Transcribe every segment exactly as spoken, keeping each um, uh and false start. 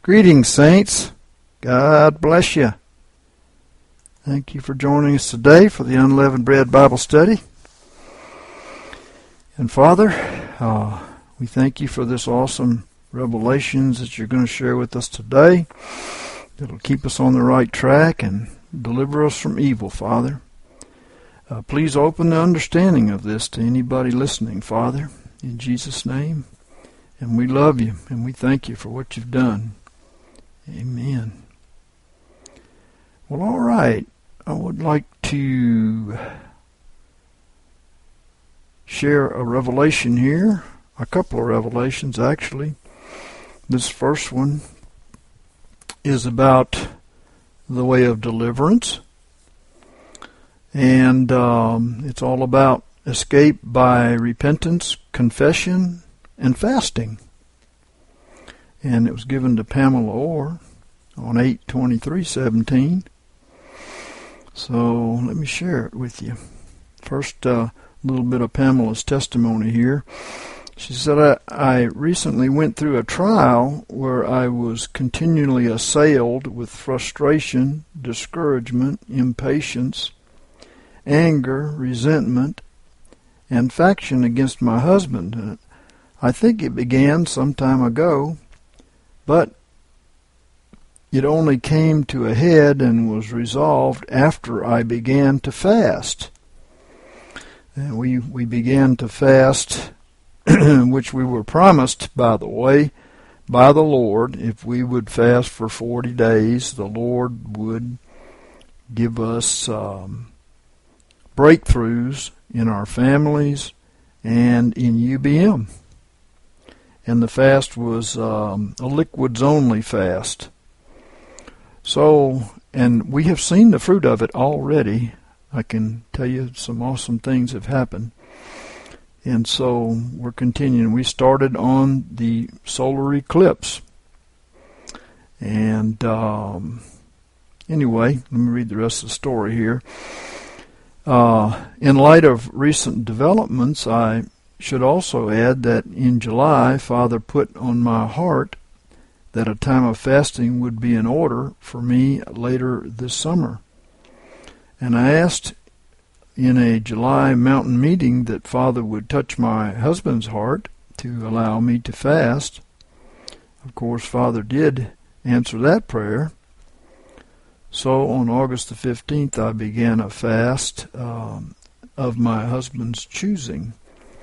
Greetings, saints. God bless you. Thank you for joining us today for the Unleavened Bread Bible Study. And Father, uh, we thank you for this awesome revelations that you're going to share with us today. That'll keep us on the right track and deliver us from evil, Father. Uh, please open the understanding of this to anybody listening, Father, in Jesus' name. And we love you, and we thank you for what you've done. Amen. Well, all right. I would like to share a revelation here, a couple of revelations, actually. This first one is about the way of deliverance, and um, it's all about escape by repentance, confession, and fasting. And it was given to Pamela Orr on eight twenty-three seventeen. So let me share it with you. First, a uh, little bit of Pamela's testimony here. She said, I, I recently went through a trial where I was continually assailed with frustration, discouragement, impatience, anger, resentment, and faction against my husband. I think it began some time ago, but it only came to a head and was resolved after I began to fast. And we, we began to fast, which we were promised, by the way, by the Lord. If we would fast for forty days, the Lord would give us um, breakthroughs in our families and in U B M. And the fast was um, a liquids-only fast. So, and we have seen the fruit of it already. I can tell you some awesome things have happened. And so we're continuing. We started on the solar eclipse. And um, anyway, let me read the rest of the story here. Uh, in light of recent developments, I should also add that in July, Father put on my heart that a time of fasting would be in order for me later this summer. And I asked in a July mountain meeting that Father would touch my husband's heart to allow me to fast. Of course, Father did answer that prayer. So on August the fifteenth, I began a fast um, of my husband's choosing.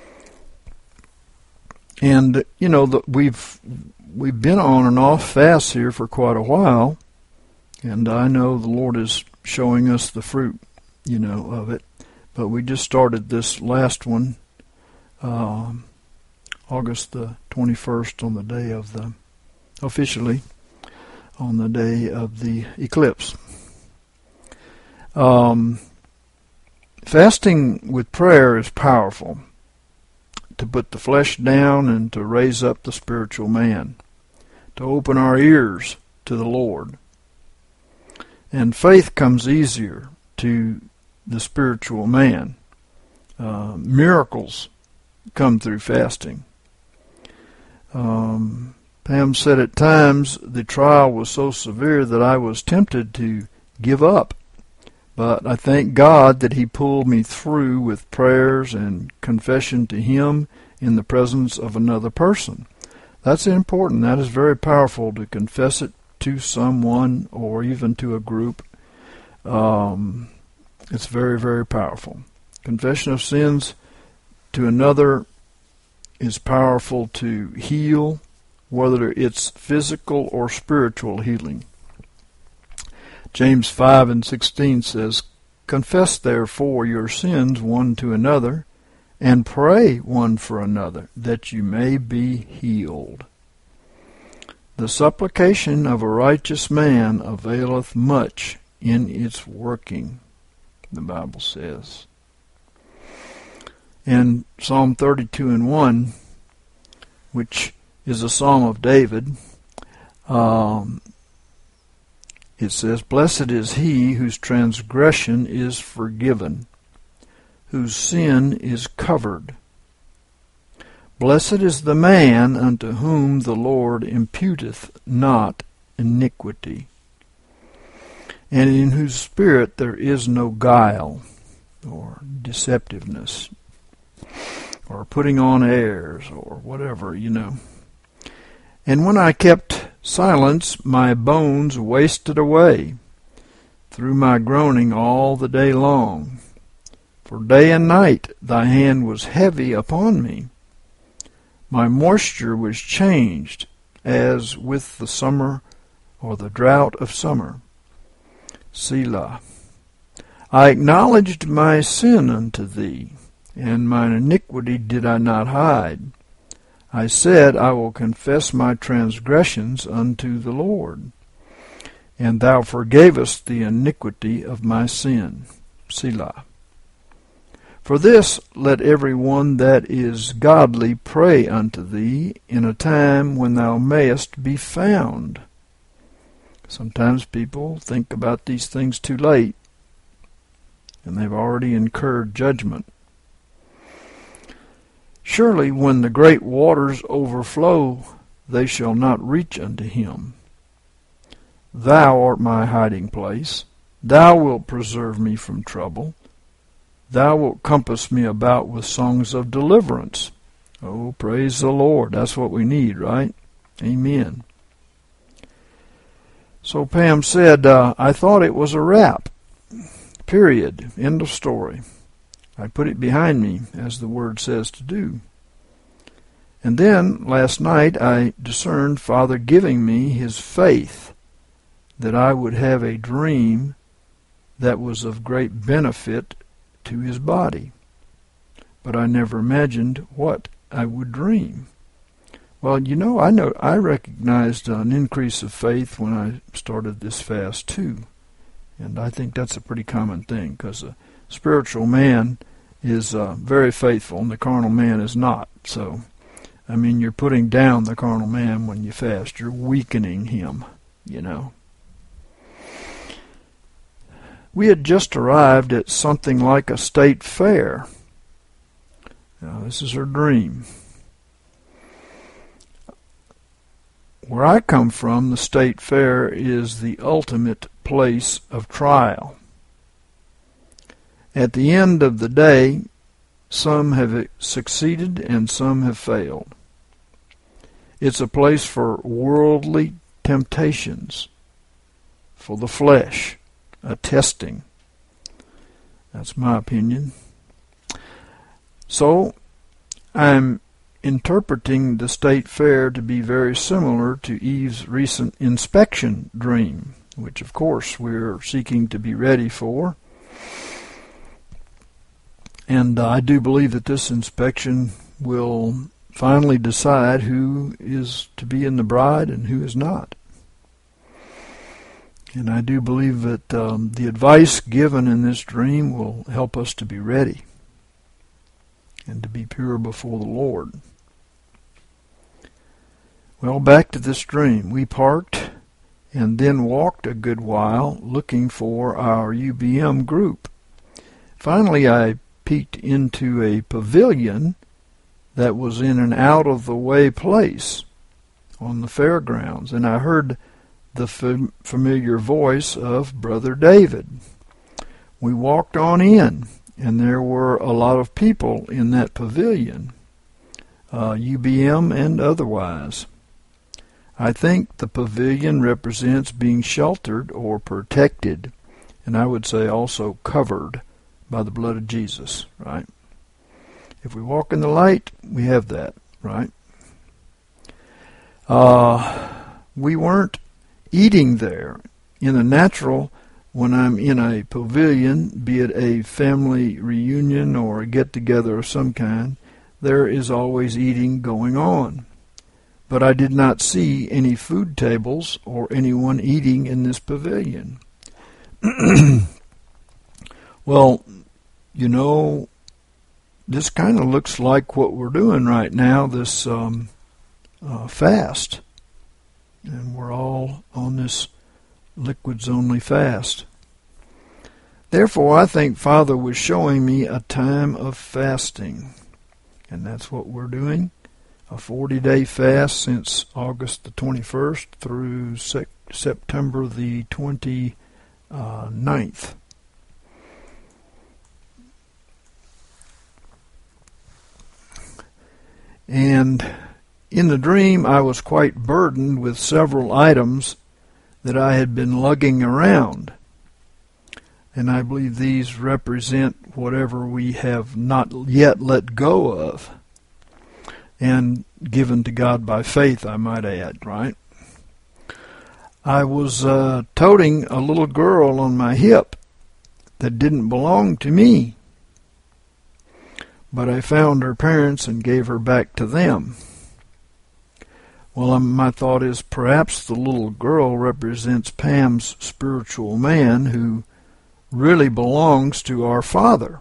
And, you know, the, we've we've been on and off fasts here for quite a while, and I know the Lord is showing us the fruit, you know, of it. But we just started this last one, um, August the twenty-first, on the day of the, officially, on the day of the eclipse. Um, fasting with prayer is powerful, to put the flesh down and to raise up the spiritual man, to open our ears to the Lord. And faith comes easier to the spiritual man. Uh, miracles come through fasting. Um, Pam said at times the trial was so severe that I was tempted to give up. But I thank God that He pulled me through with prayers and confession to Him in the presence of another person. That's important. That is very powerful, to confess it to someone or even to a group. Um, it's very, very powerful. Confession of sins to another is powerful to heal, whether it's physical or spiritual healing. James five and sixteen says, Confess therefore your sins one to another, and pray one for another, that you may be healed. The supplication of a righteous man availeth much in its working, the Bible says. And Psalm thirty-two and one, which is a psalm of David, um, it says, Blessed is he whose transgression is forgiven, whose sin is covered. Blessed is the man unto whom the Lord imputeth not iniquity, and in whose spirit there is no guile or deceptiveness or putting on airs or whatever, you know. And when I kept silence, my bones wasted away through my groaning all the day long. For day and night thy hand was heavy upon me. My moisture was changed as with the summer or the drought of summer. Selah. I acknowledged my sin unto thee, and mine iniquity did I not hide. I said, I will confess my transgressions unto the Lord. And thou forgavest the iniquity of my sin. Selah. For this let every one that is godly pray unto thee in a time when thou mayest be found. Sometimes people think about these things too late, and they've already incurred judgment. Surely when the great waters overflow, they shall not reach unto him. Thou art my hiding place. Thou wilt preserve me from trouble. Thou wilt compass me about with songs of deliverance. Oh, praise the Lord. That's what we need, right? Amen. So Pam said, uh, I thought it was a wrap. Period. End of story. I put it behind me, as the word says to do. And then, last night, I discerned Father giving me his faith that I would have a dream that was of great benefit to his body. But I never imagined what I would dream. Well, you know, I know I recognized an increase of faith when I started this fast, too. And I think that's a pretty common thing, because a spiritual man is uh, very faithful, and the carnal man is not. So, I mean, you're putting down the carnal man when you fast. You're weakening him, you know. We had just arrived at something like a state fair. Now, this is her dream. Where I come from, the state fair is the ultimate place of trial. At the end of the day, some have succeeded and some have failed. It's a place for worldly temptations, for the flesh, a testing. That's my opinion. So, I'm interpreting the state fair to be very similar to Eve's recent inspection dream, which of course we're seeking to be ready for. And uh, I do believe that this inspection will finally decide who is to be in the bride and who is not. And I do believe that um, the advice given in this dream will help us to be ready and to be pure before the Lord. Well, back to this dream. We parked and then walked a good while looking for our U B M group. Finally, I peeked into a pavilion that was in an out-of-the-way place on the fairgrounds, and I heard the fam- familiar voice of Brother David. We walked on in, and there were a lot of people in that pavilion, uh, U B M and otherwise. I think the pavilion represents being sheltered or protected, and I would say also covered by the blood of Jesus, right? If we walk in the light, we have that, right? Uh, we weren't eating there. In the natural, when I'm in a pavilion, be it a family reunion or a get-together of some kind, there is always eating going on. But I did not see any food tables or anyone eating in this pavilion. Well, you know, this kind of looks like what we're doing right now, this um, uh, fast. And we're all on this liquids-only fast. Therefore, I think Father was showing me a time of fasting. And that's what we're doing. A forty-day fast since August the twenty-first through September the twenty-ninth. And in the dream, I was quite burdened with several items that I had been lugging around. And I believe these represent whatever we have not yet let go of and given to God by faith, I might add, right? I was uh, toting a little girl on my hip that didn't belong to me, but I found her parents and gave her back to them. Well, um, my thought is perhaps the little girl represents Pam's spiritual man who really belongs to our Father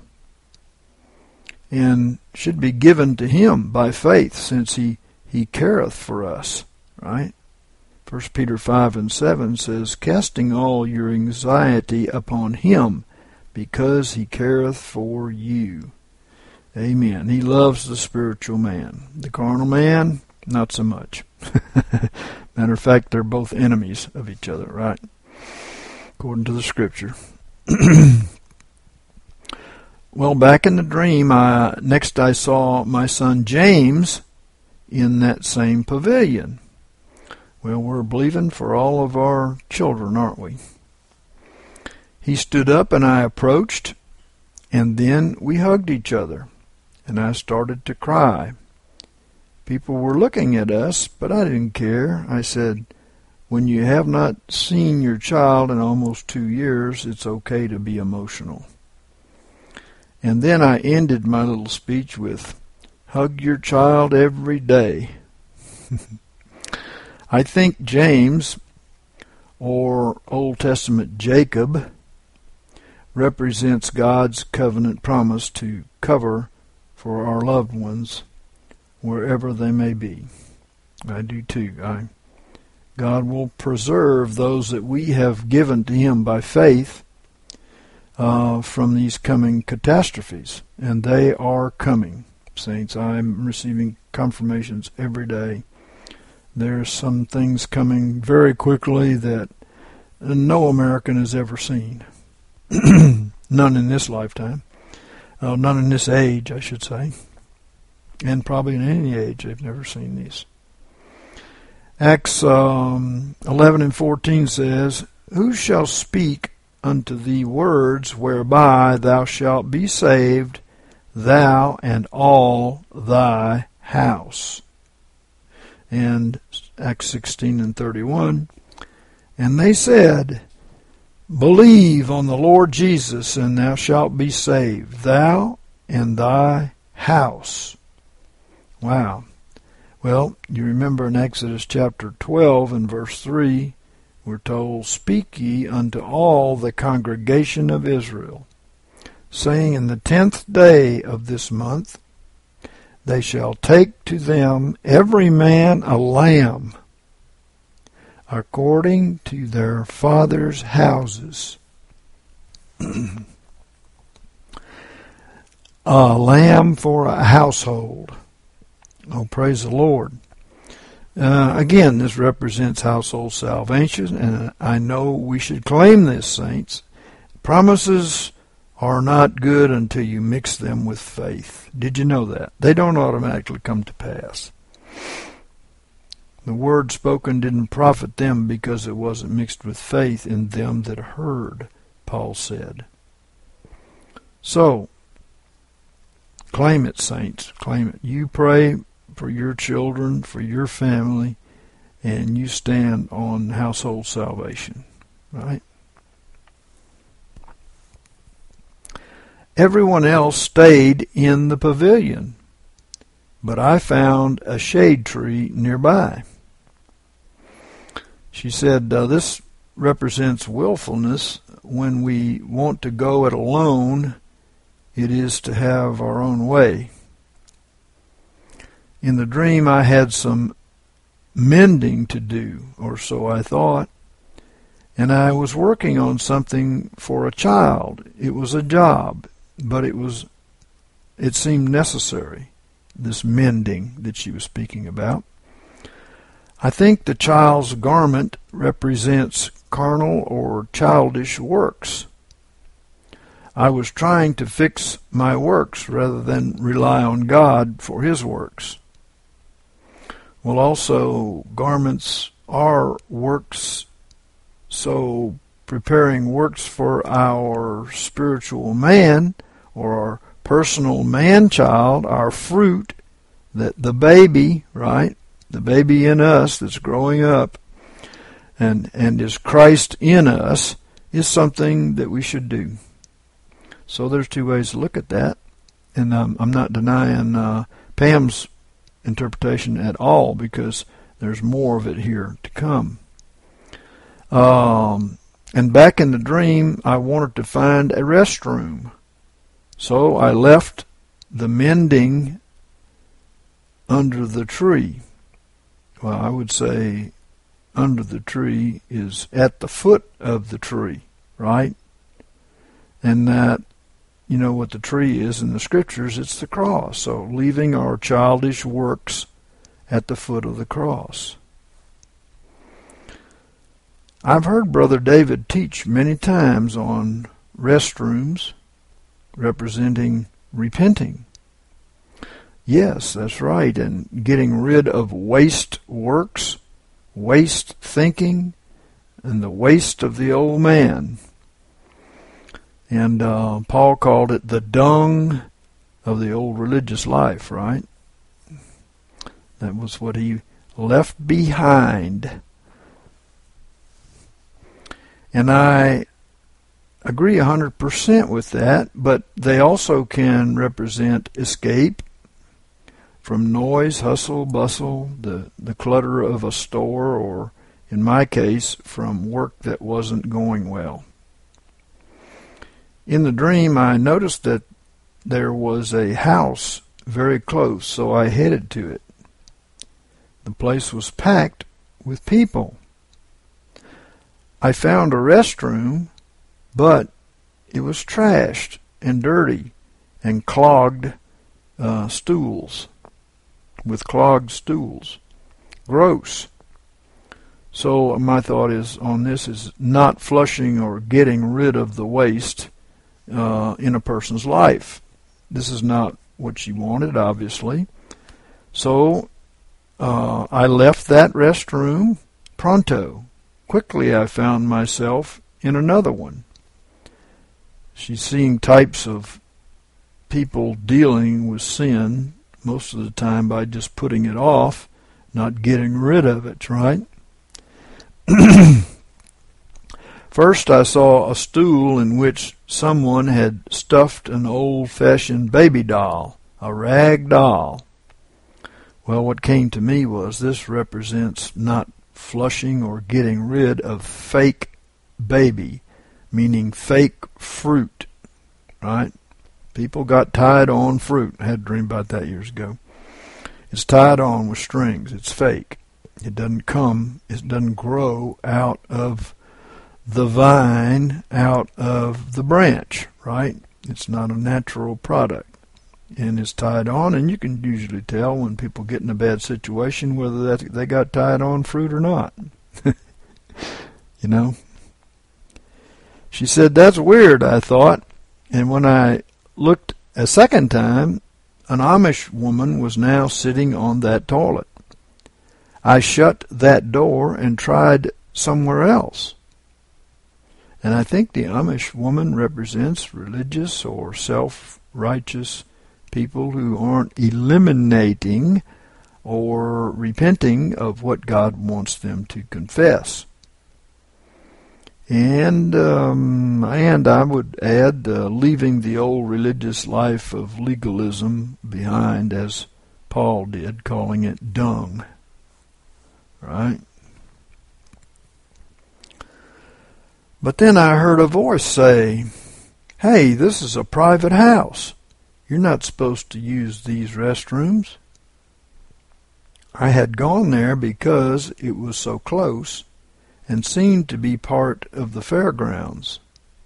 and should be given to him by faith, since he, he careth for us, right? First Peter five and seven says, casting all your anxiety upon him, because he careth for you. Amen. He loves the spiritual man. The carnal man, not so much. Matter of fact, they're both enemies of each other, right? According to the Scripture. Well, back in the dream, I, next I saw my son James in that same pavilion. Well, we're believing for all of our children, aren't we? He stood up and I approached, and then we hugged each other, and I started to cry. People were looking at us, but I didn't care. I said, when you have not seen your child in almost two years, it's okay to be emotional. And then I ended my little speech with, hug your child every day. I think James, or Old Testament Jacob, represents God's covenant promise to cover for our loved ones wherever they may be. I do too. I, God will preserve those that we have given to him by faith uh, from these coming catastrophes. And they are coming, saints. I'm receiving confirmations every day. There's some things coming very quickly that no American has ever seen. None in this lifetime. Uh, none in this age, I should say. And probably in any age they've never seen these. Acts um, eleven and fourteen says, who shall speak unto thee words whereby thou shalt be saved, thou and all thy house? And Acts sixteen and thirty-one, and they said, believe on the Lord Jesus, and thou shalt be saved, thou and thy house. Wow. Well, you remember in Exodus chapter twelve and verse three, we're told, speak ye unto all the congregation of Israel, saying, in the tenth day of this month they shall take to them every man a lamb, according to their fathers' houses. A lamb for a household. Oh, praise the Lord. Uh, again, this represents household salvation, and I know we should claim this, saints. Promises are not good until you mix them with faith. Did you know that? They don't automatically come to pass. The word spoken didn't profit them because it wasn't mixed with faith in them that heard, Paul said. So, claim it, saints. Claim it. You pray for your children, for your family, and you stand on household salvation, right? Everyone else stayed in the pavilion, but I found a shade tree nearby. She said, uh, this represents willfulness. When we want to go it alone, it is to have our own way. In the dream, I had some mending to do, or so I thought, and I was working on something for a child. It was a job, but it was, it seemed necessary, this mending that she was speaking about. I think the child's garment represents carnal or childish works. I was trying to fix my works rather than rely on God for His works. Well, also, garments are works, so preparing works for our spiritual man or our personal man-child, our fruit, that the baby, right, the baby in us that's growing up and, and is Christ in us, is something that we should do. So there's two ways to look at that, and um, I'm not denying uh, Pam's interpretation at all, because there's more of it here to come. Um, and back in the dream, I wanted to find a restroom. So I left the mending under the tree. Well, I would say under the tree is at the foot of the tree, right? And that, you know what the tree is in the scriptures, it's the cross. So leaving our childish works at the foot of the cross. I've heard Brother David teach many times on restrooms representing repenting. Yes, that's right, and getting rid of waste works, waste thinking, and the waste of the old man. And uh, Paul called it the dung of the old religious life, right? That was what he left behind. And I agree one hundred percent with that, but they also can represent escape from noise, hustle, bustle, the, the clutter of a store, or, in my case, from work that wasn't going well. In the dream, I noticed that there was a house very close, so I headed to it. The place was packed with people. I found a restroom, but it was trashed and dirty and clogged uh, stools, with clogged stools. Gross. So my thought is on this is not flushing or getting rid of the waste uh, in a person's life. This is not what she wanted, obviously. So uh, I left that restroom pronto. Quickly I found myself in another one. She's seeing types of people dealing with sin most of the time by just putting it off, not getting rid of it, right? First I saw a stool in which someone had stuffed an old-fashioned baby doll, a rag doll. Well, what came to me was this represents not flushing or getting rid of fake baby, meaning fake fruit, right? People got tied on fruit. I had a dream about that years ago. It's tied on with strings. It's fake. It doesn't come, it doesn't grow out of the vine, out of the branch, right? It's not a natural product. And it's tied on, and you can usually tell when people get in a bad situation whether that they got tied on fruit or not. You know? She said, "That's weird," I thought. And when I looked a second time, an Amish woman was now sitting on that toilet. I shut that door and tried somewhere else. And I think the Amish woman represents religious or self-righteous people who aren't eliminating or repenting of what God wants them to confess. And um, and I would add uh, leaving the old religious life of legalism behind, as Paul did, calling it dung. Right? But then I heard a voice say, "Hey, this is a private house. You're not supposed to use these restrooms." I had gone there because it was so close and seemed to be part of the fairgrounds.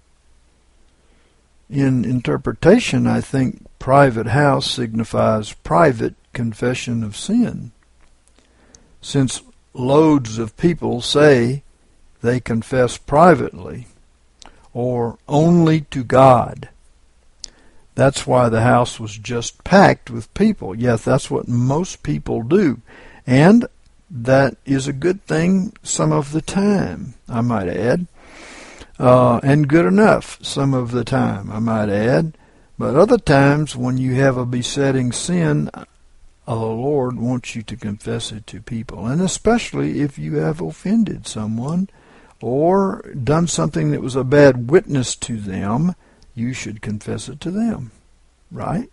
In interpretation, I think private house signifies private confession of sin. Since loads of people say they confess privately or only to God. That's why the house was just packed with people. Yes, that's what most people do. And that is a good thing some of the time, I might add. Uh, and good enough some of the time, I might add. But other times when you have a besetting sin, uh, the Lord wants you to confess it to people. And especially if you have offended someone or done something that was a bad witness to them, you should confess it to them, right?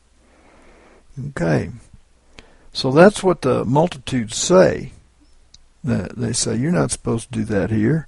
Okay. So that's what the multitudes say. They say, you're not supposed to do that here.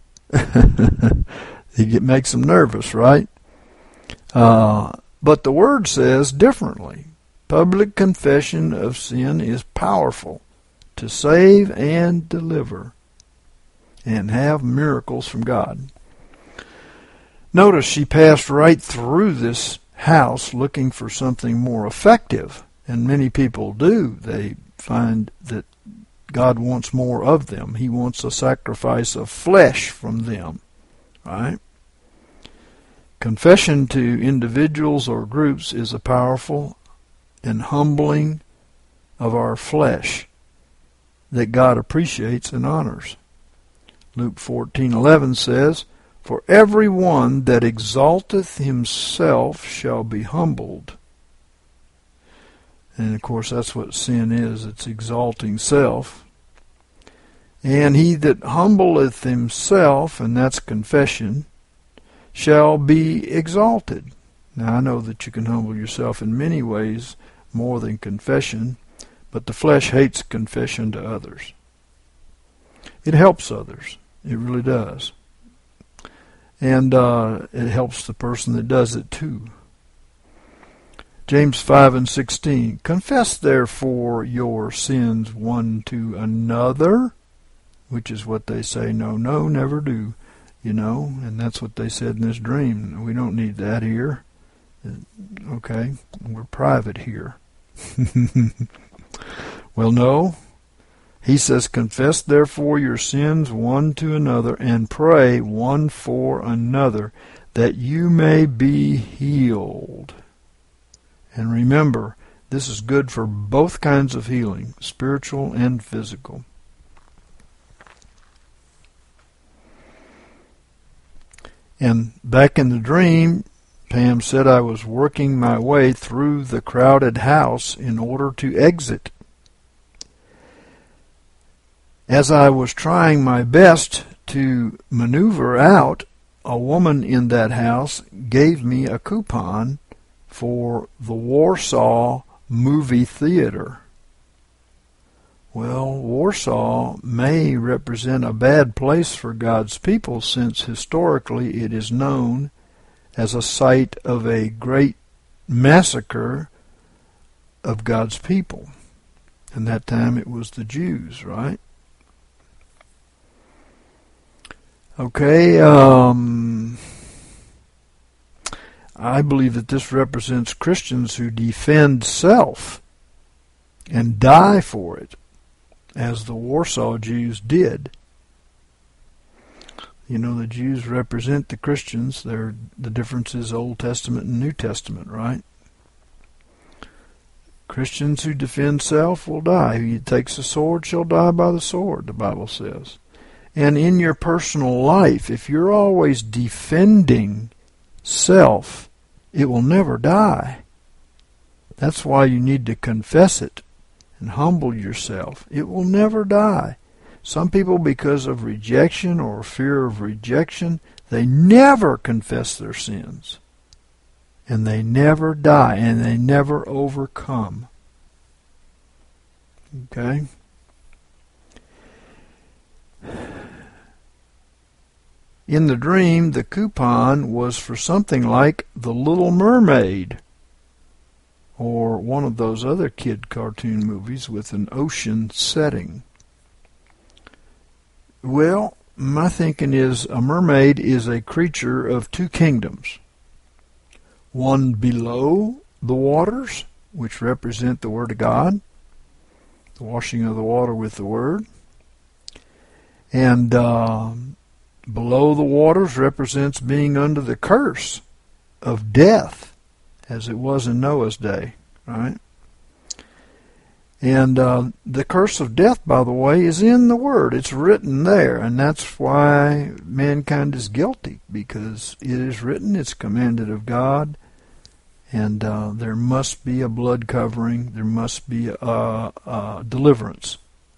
It makes them nervous, right? Uh, but the Word says differently. Public confession of sin is powerful to save and deliver and have miracles from God. Notice she passed right through this house looking for something more effective. And many people do. They find that God wants more of them. He wants a sacrifice of flesh from them. Right? Confession to individuals or groups is a powerful and humbling of our flesh that God appreciates and honors. Luke fourteen eleven says, "For every one that exalteth himself shall be humbled." And of course that's what sin is. It's exalting self. "And he that humbleth himself," and that's confession, "shall be exalted." Now I know that you can humble yourself in many ways more than confession, but the flesh hates confession to others. It helps others. It really does. And uh, it helps the person that does it too. James five and sixteen, "Confess therefore your sins one to another," which is what they say, no, no, never do, you know, and that's what they said in this dream. We don't need that here. Okay, we're private here. Well, no. He says, "Confess therefore your sins one to another, and pray one for another, that you may be healed." And remember, this is good for both kinds of healing, spiritual and physical. And back in the dream, Pam said I was working my way through the crowded house in order to exit. As I was trying my best to maneuver out, a woman in that house gave me a coupon for the Warsaw Movie Theater. Well, Warsaw may represent a bad place for God's people, since historically it is known as a site of a great massacre of God's people. And that time it was the Jews, right? Okay, um, I believe that this represents Christians who defend self and die for it, as the Warsaw Jews did. You know, the Jews represent the Christians. They're, the difference is Old Testament and New Testament, right? Christians who defend self will die. Who takes the sword shall die by the sword, the Bible says. And in your personal life, if you're always defending self, it will never die. That's why you need to confess it and humble yourself. It will never die. Some people, because of rejection or fear of rejection, they never confess their sins. And they never die, and they never overcome. Okay? In the dream, the coupon was for something like The Little Mermaid, or one of those other kid cartoon movies with an ocean setting. Well, my thinking is a mermaid is a creature of two kingdoms. One below the waters, which represent the Word of God, the washing of the water with the Word, And uh, below the waters represents being under the curse of death, as it was in Noah's day, right? And uh, the curse of death, by the way, is in the Word. It's written there, and that's why mankind is guilty, because it is written, it's commanded of God, and uh, there must be a blood covering, there must be a, a deliverance.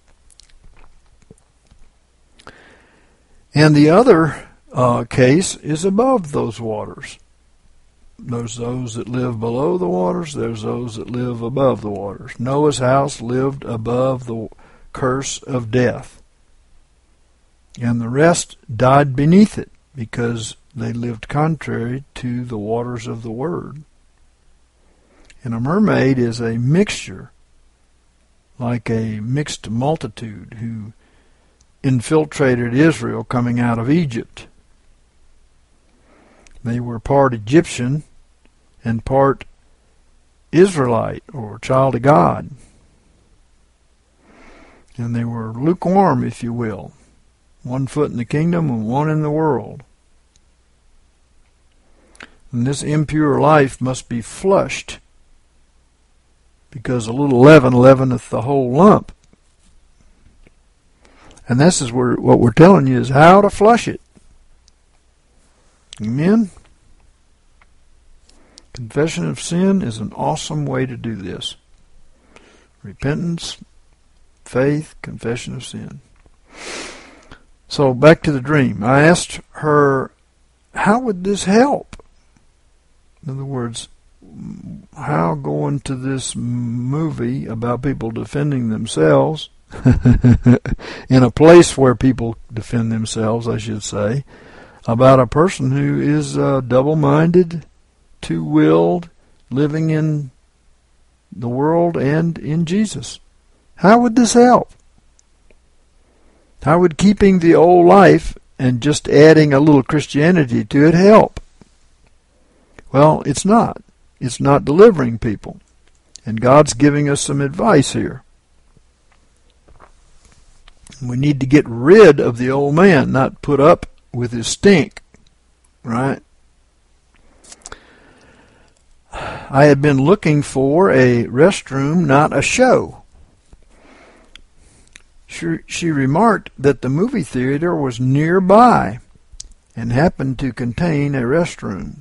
And the other uh, case is above those waters. There's those that live below the waters. There's those that live above the waters. Noah's house lived above the curse of death. And the rest died beneath it because they lived contrary to the waters of the Word. And a mermaid is a mixture, like a mixed multitude who infiltrated Israel coming out of Egypt. They were part Egyptian and part Israelite, or child of God. And they were lukewarm, if you will. One foot in the kingdom and one in the world. And this impure life must be flushed, because a little leaven leaveneth the whole lump. And this is where, what we're telling you is how to flush it. Amen? Confession of sin is an awesome way to do this. Repentance, faith, confession of sin. So back to the dream. I asked her, how would this help? In other words, how going to this movie about people defending themselves, in a place where people defend themselves, I should say, about a person who is uh, double-minded, two-willed, living in the world and in Jesus. How would this help? How would keeping the old life and just adding a little Christianity to it help? Well, it's not. It's not delivering people. And God's giving us some advice here. We need to get rid of the old man, not put up with his stink. Right? I had been looking for a restroom, not a show. She, she remarked that the movie theater was nearby and happened to contain a restroom.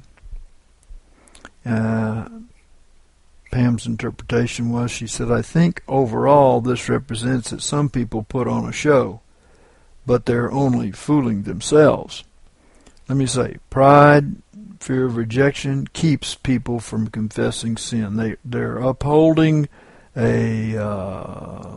Uh, Pam's interpretation was, she said, I think overall this represents that some people put on a show, but they're only fooling themselves. Let me say, pride, fear of rejection keeps people from confessing sin. They, they're upholding a uh,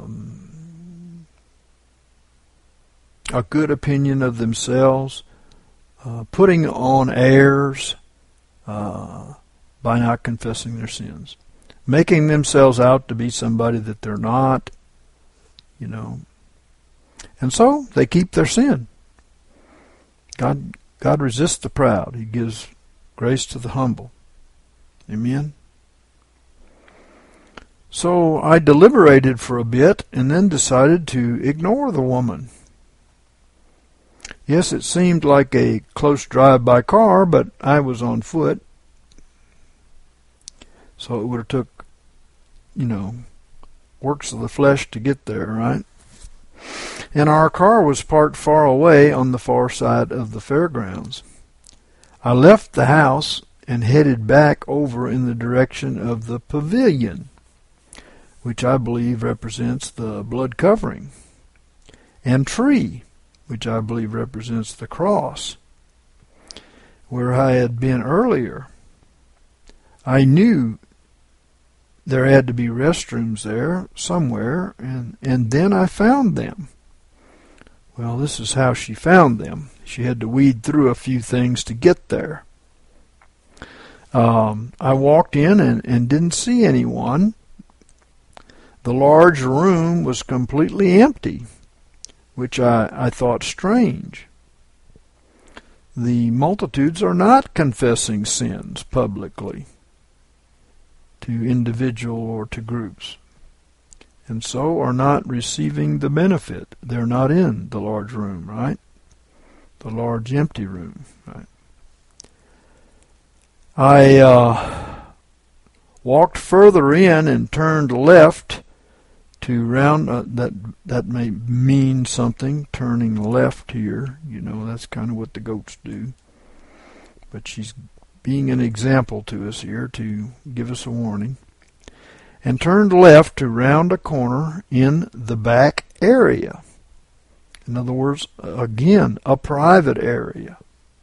a good opinion of themselves, uh, putting on airs uh, by not confessing their sins, making themselves out to be somebody that they're not, you know. And so they keep their sin. God, God resists the proud. He gives grace to the humble. Amen? So I deliberated for a bit and then decided to ignore the woman. Yes, it seemed like a close drive by car, but I was on foot. So it would have took, you know, works of the flesh to get there, right? And our car was parked far away on the far side of the fairgrounds. I left the house and headed back over in the direction of the pavilion, which I believe represents the blood covering, and tree, which I believe represents the cross, where I had been earlier. I knew there had to be restrooms there somewhere, and, and then I found them. Well, this is how she found them. She had to weed through a few things to get there. Um, I walked in and, and didn't see anyone. The large room was completely empty, which I, I thought strange. The multitudes are not confessing sins publicly to individual or to groups. and so are not receiving the benefit. They're not in the large room, right? The large empty room, right? I uh, walked further in and turned left to round. Uh, that that may mean something, turning left here. You know, that's kind of what the goats do. But she's being an example to us here to give us a warning. And turned left to round a corner in the back area. In other words, again, a private area.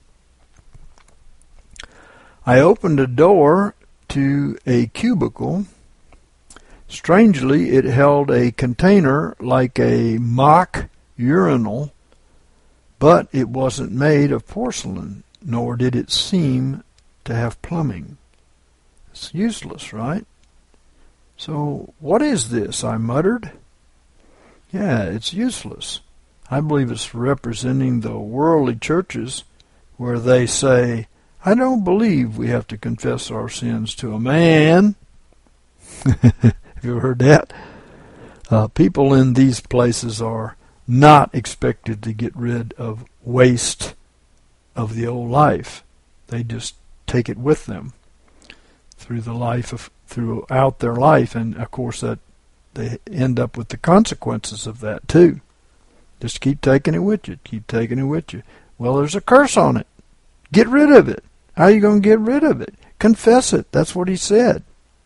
I opened a door to a cubicle. Strangely, it held a container like a mock urinal, but it wasn't made of porcelain, nor did it seem to have plumbing. It's useless, right? So, what is this? I muttered. Yeah, it's useless. I believe it's representing the worldly churches where they say, I don't believe we have to confess our sins to a man. Have you ever heard that? Uh, people in these places are not expected to get rid of waste of the old life. They just take it with them through the life of throughout their life, and of course that they end up with the consequences of that too. Just keep taking it with you, keep taking it with you. Well, there's a curse on it. Get rid of it. How are you going to get rid of it? Confess it. That's what he said.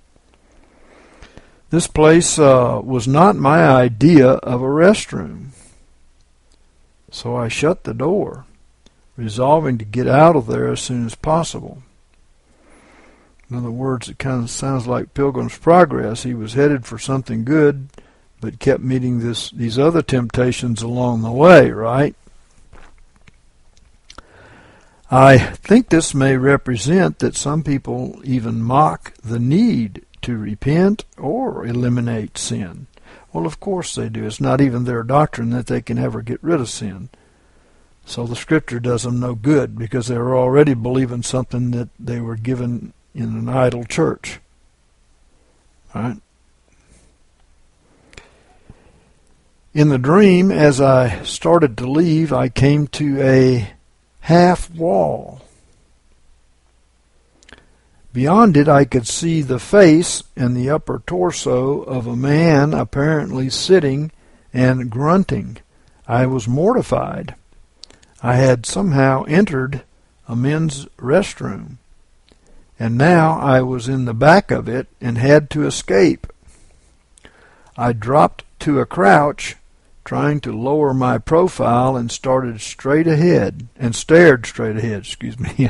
This place uh, was not my idea of a restroom. So I shut the door, resolving to get out of there as soon as possible. In other words, it kind of sounds like Pilgrim's Progress. He was headed for something good, but kept meeting this these other temptations along the way, right? I think this may represent that some people even mock the need to repent or eliminate sin. Well, of course they do. It's not even their doctrine that they can ever get rid of sin. So the Scripture does them no good because they were already believing something that they were given in an idol church. Right? In the dream, as I started to leave, I came to a half wall. Beyond it, I could see the face and the upper torso of a man apparently sitting and grunting. I was mortified. I had somehow entered a men's restroom, and now I was in the back of it and had to escape. I dropped to a crouch, trying to lower my profile, and started straight ahead, and stared straight ahead, excuse me.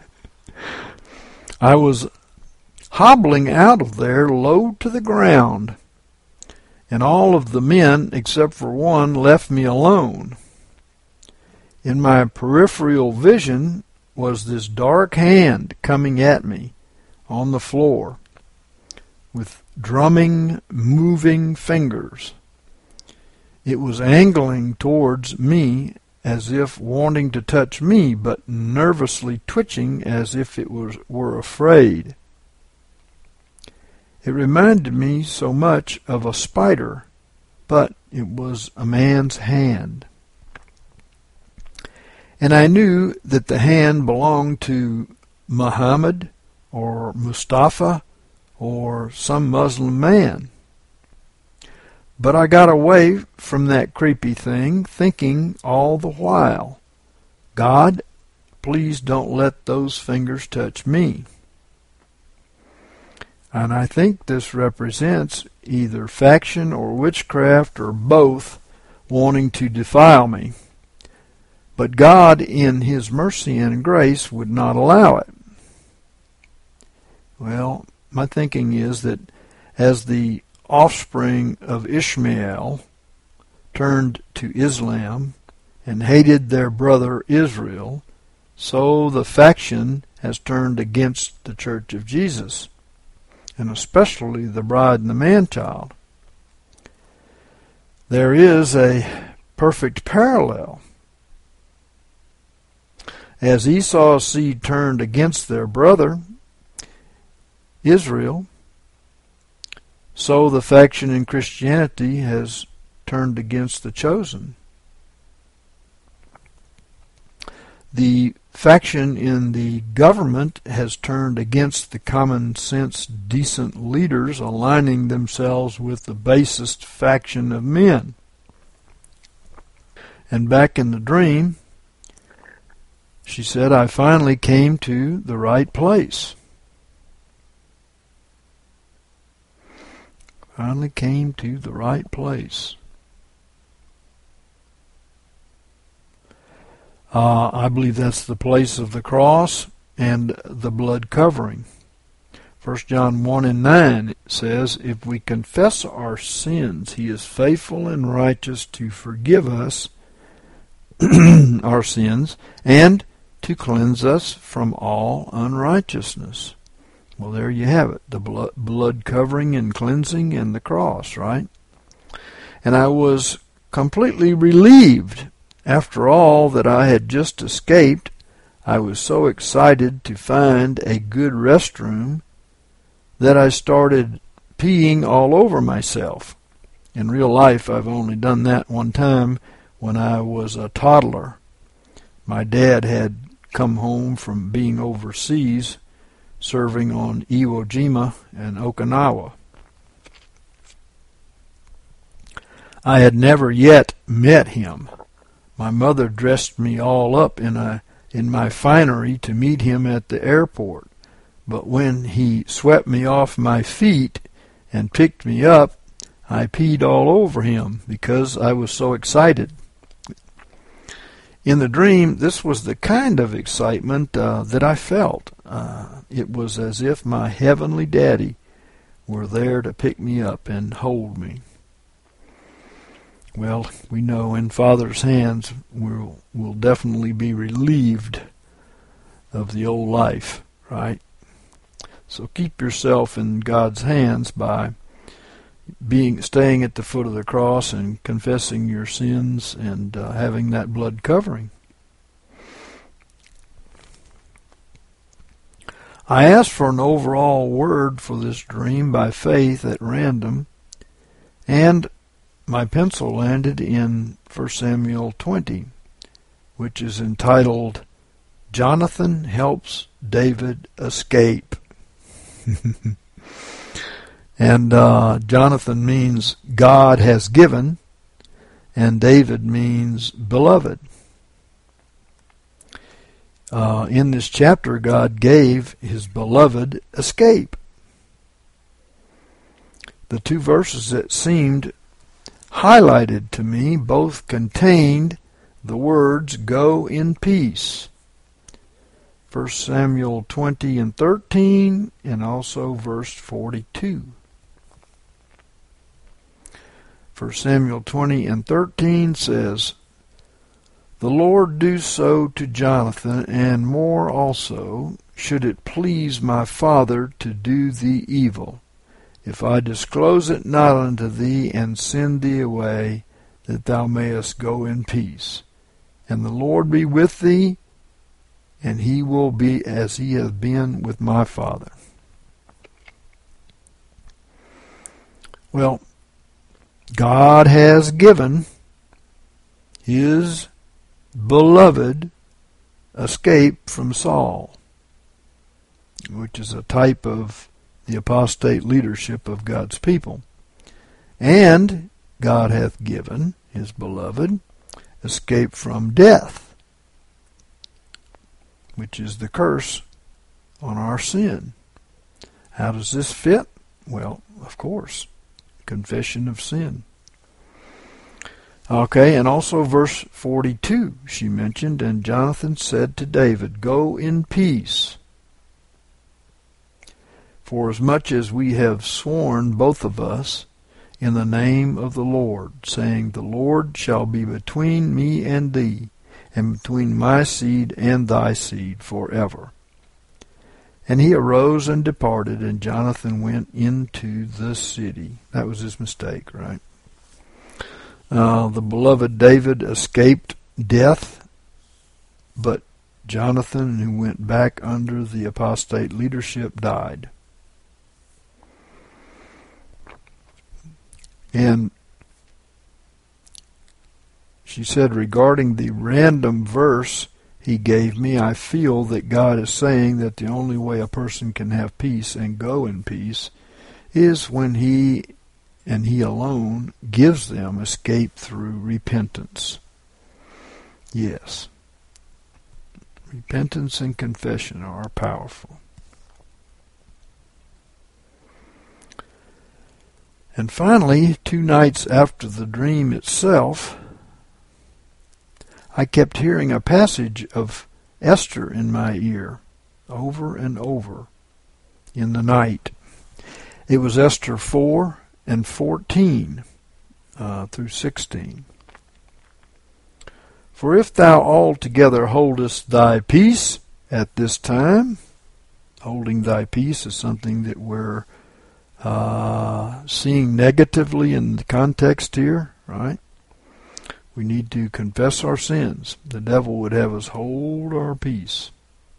I was hobbling out of there low to the ground, and all of the men, except for one, left me alone. In my peripheral vision was this dark hand coming at me on the floor with drumming, moving fingers. It was angling towards me as if wanting to touch me, but nervously twitching as if it was, were afraid. It reminded me so much of a spider, but it was a man's hand. And I knew that the hand belonged to Muhammad or Mustafa or some Muslim man. But I got away from that creepy thing, thinking all the while, God, please don't let those fingers touch me. And I think this represents either faction or witchcraft or both wanting to defile me. But God, in His mercy and grace, would not allow it. Well, my thinking is that as the offspring of Ishmael turned to Islam and hated their brother Israel, so the faction has turned against the Church of Jesus, and especially the bride and the man-child. There is a perfect parallel. As Esau's seed turned against their brother Israel, So the faction in Christianity has turned against the chosen. The faction in the government has turned against the common sense, decent leaders, aligning themselves with the basest faction of men. And back in the dream, she said, I finally came to the right place. Finally came to the right place. Uh, I believe that's the place of the cross and the blood covering. First John one and nine says, if we confess our sins, he is faithful and righteous to forgive us our sins and to cleanse us from all unrighteousness. Well, there you have it, the blood, blood covering and cleansing and the cross, right? And I was completely relieved. After all that I had just escaped, I was so excited to find a good restroom that I started peeing all over myself. In real life, I've only done that one time when I was a toddler. My dad had come home from being overseas, serving on Iwo Jima and Okinawa. I had never yet met him. My mother dressed me all up in a in my finery to meet him at the airport. But when he swept me off my feet and picked me up, I peed all over him because I was so excited. In the dream, this was the kind of excitement uh, that I felt. Uh, it was as if my heavenly daddy were there to pick me up and hold me. Well, we know in Father's hands we'll, we'll definitely be relieved of the old life, right? So keep yourself in God's hands by being staying at the foot of the cross and confessing your sins and uh, having that blood covering. I asked for an overall word for this dream by faith at random, and my pencil landed in First Samuel twenty, which is entitled, Jonathan Helps David Escape. And uh, Jonathan means God has given, and David means beloved. Uh, in this chapter, God gave his beloved escape. The two verses that seemed highlighted to me both contained the words, go in peace. First Samuel twenty and thirteen, and also verse forty-two. First Samuel twenty and thirteen says, the Lord do so to Jonathan, and more also, should it please my father to do thee evil, if I disclose it not unto thee, and send thee away, that thou mayest go in peace. And the Lord be with thee, and he will be as he hath been with my father. Well, God has given his beloved escape from Saul, which is a type of the apostate leadership of God's people. And God hath given his beloved escape from death, which is the curse on our sin. How does this fit? Well, of course, confession of sin. Okay, and also verse forty-two she mentioned, and Jonathan said to David, go in peace, for as much as we have sworn both of us in the name of the Lord, saying, the Lord shall be between me and thee, and between my seed and thy seed forever. And he arose and departed, and Jonathan went into the city. That was his mistake, right? Uh, the beloved David escaped death, but Jonathan, who went back under the apostate leadership, died. And she said, regarding the random verse he gave me, I feel that God is saying that the only way a person can have peace and go in peace is when he and he alone gives them escape through repentance. Yes. Repentance and confession are powerful. And finally, two nights after the dream itself, I kept hearing a passage of Esther in my ear over and over in the night. It was Esther four and fourteen uh, through sixteen. For if thou altogether holdest thy peace at this time, holding thy peace is something that we're uh, seeing negatively in the context here, right? We need to confess our sins. The devil would have us hold our peace.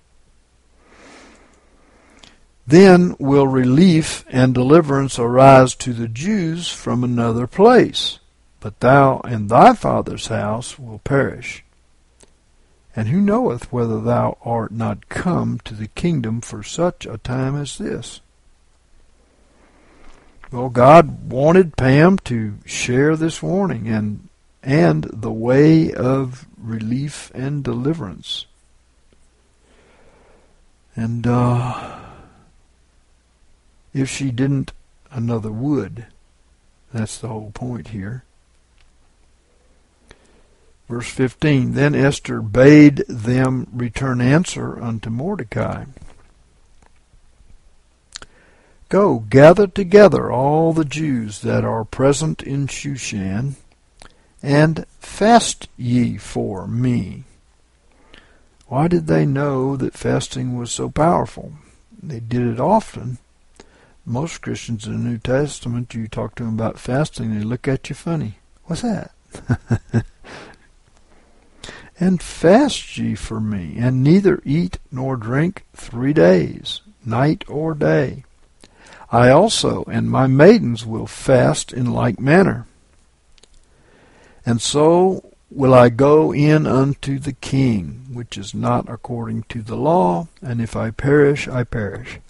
Then will relief and deliverance arise to the Jews from another place. But thou and thy father's house will perish. And who knoweth whether thou art not come to the kingdom for such a time as this? Well, God wanted Pam to share this warning and and the way of relief and deliverance. And uh, if she didn't, another would. That's the whole point here. Verse fifteen, Then Esther bade them return answer unto Mordecai. Go, gather together all the Jews that are present in Shushan, and fast ye for me. Why did they know that fasting was so powerful? They did it often. Most Christians in the New Testament, you talk to them about fasting, they look at you funny. What's that? And fast ye for me, and neither eat nor drink three days, night or day. I also and my maidens will fast in like manner. And so will I go in unto the king, which is not according to the law, and if I perish, I perish.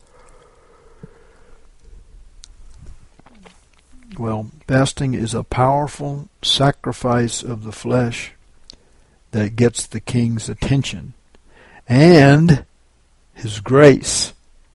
Well, fasting is a powerful sacrifice of the flesh that gets the king's attention and his grace.